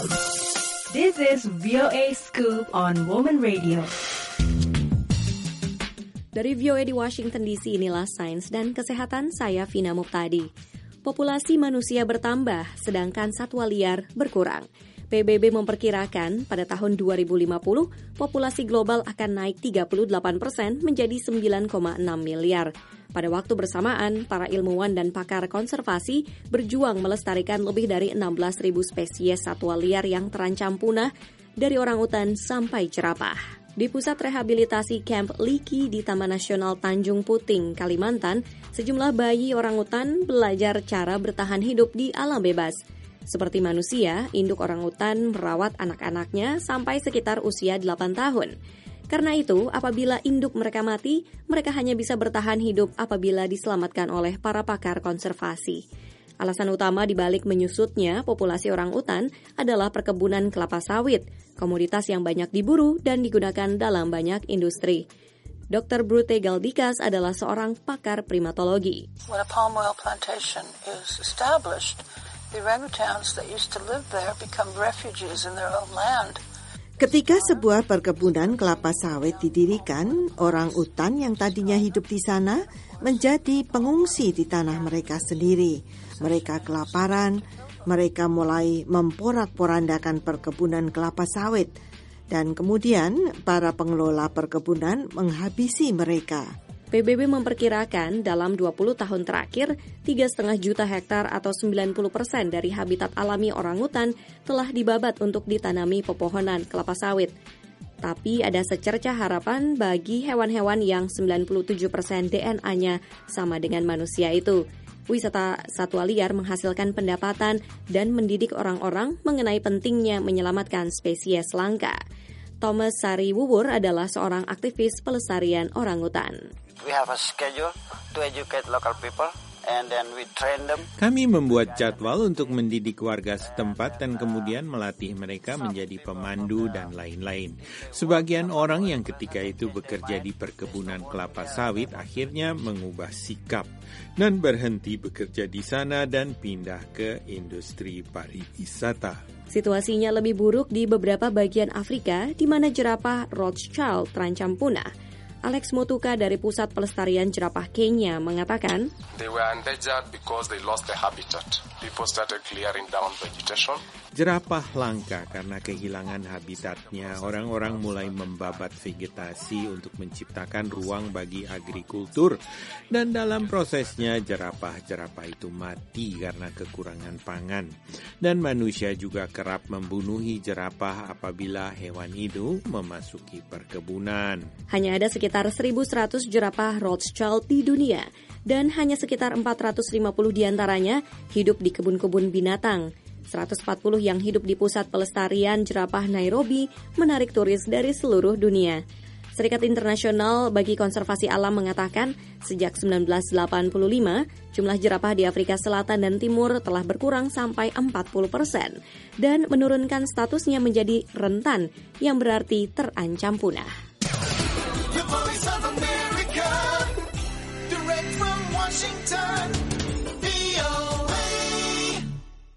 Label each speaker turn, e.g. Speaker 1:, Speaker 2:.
Speaker 1: This is VOA Scoop on Woman Radio.
Speaker 2: Dari VOA di Washington DC, inilah Sains dan Kesehatan, saya Vina Muqtadi. Populasi manusia bertambah, sedangkan satwa liar berkurang. PBB memperkirakan pada tahun 2050, populasi global akan naik 38% menjadi 9,6 miliar. Pada waktu bersamaan, para ilmuwan dan pakar konservasi berjuang melestarikan lebih dari 16.000 spesies satwa liar yang terancam punah, dari orangutan sampai jerapah. Di Pusat Rehabilitasi Camp Liki di Taman Nasional Tanjung Puting, Kalimantan, sejumlah bayi orangutan belajar cara bertahan hidup di alam bebas. Seperti manusia, induk orangutan merawat anak-anaknya sampai sekitar usia 8 tahun. Karena itu, apabila induk mereka mati, mereka hanya bisa bertahan hidup apabila diselamatkan oleh para pakar konservasi. Alasan utama dibalik menyusutnya populasi orangutan adalah perkebunan kelapa sawit, komoditas yang banyak diburu dan digunakan dalam banyak industri. Dr. Brute Galdikas adalah seorang pakar primatologi.
Speaker 3: When a palm oil plantation is established, the orangutans that used to live there become refugees in their own land.
Speaker 4: Ketika sebuah perkebunan kelapa sawit didirikan, orang utan yang tadinya hidup di sana menjadi pengungsi di tanah mereka sendiri. Mereka kelaparan, mereka mulai memporak-porandakan perkebunan kelapa sawit, dan kemudian para pengelola perkebunan menghabisi mereka.
Speaker 2: PBB memperkirakan dalam 20 tahun terakhir, 3,5 juta hektar atau 90% dari habitat alami orangutan telah dibabat untuk ditanami pepohonan kelapa sawit. Tapi ada secercah harapan bagi hewan-hewan yang 97% DNA-nya sama dengan manusia itu. Wisata satwa liar menghasilkan pendapatan dan mendidik orang-orang mengenai pentingnya menyelamatkan spesies langka. Thomas Sariwuwur adalah seorang aktivis pelestarian orangutan.
Speaker 5: We have a schedule to educate local people and then we train them.
Speaker 6: Kami membuat jadwal untuk mendidik warga setempat dan kemudian melatih mereka menjadi pemandu dan lain-lain. Sebagian orang yang ketika itu bekerja di perkebunan kelapa sawit akhirnya mengubah sikap dan berhenti bekerja di sana dan pindah ke industri pariwisata.
Speaker 2: Situasinya lebih buruk di beberapa bagian Afrika di mana jerapah Rothschild terancam punah. Alex Motuka dari Pusat Pelestarian Jerapah Kenya mengatakan,
Speaker 7: They were endangered because they lost their habitat. People started clearing down vegetation.
Speaker 6: Jerapah langka karena kehilangan habitatnya. Orang-orang mulai membabat vegetasi untuk menciptakan ruang bagi agrikultur. Dan dalam prosesnya jerapah-jerapah itu mati karena kekurangan pangan. Dan manusia juga kerap membunuhi jerapah apabila hewan itu memasuki perkebunan.
Speaker 2: Hanya ada sekitar 1.100 jerapah Rothschild di dunia. Dan hanya sekitar 450 diantaranya hidup di kebun-kebun binatang. 140 yang hidup di Pusat Pelestarian Jerapah Nairobi menarik turis dari seluruh dunia. Serikat Internasional bagi Konservasi Alam mengatakan sejak 1985, jumlah jerapah di Afrika Selatan dan Timur telah berkurang sampai 40% dan menurunkan statusnya menjadi rentan yang berarti terancam punah.
Speaker 8: The Voice of America, direct from Washington.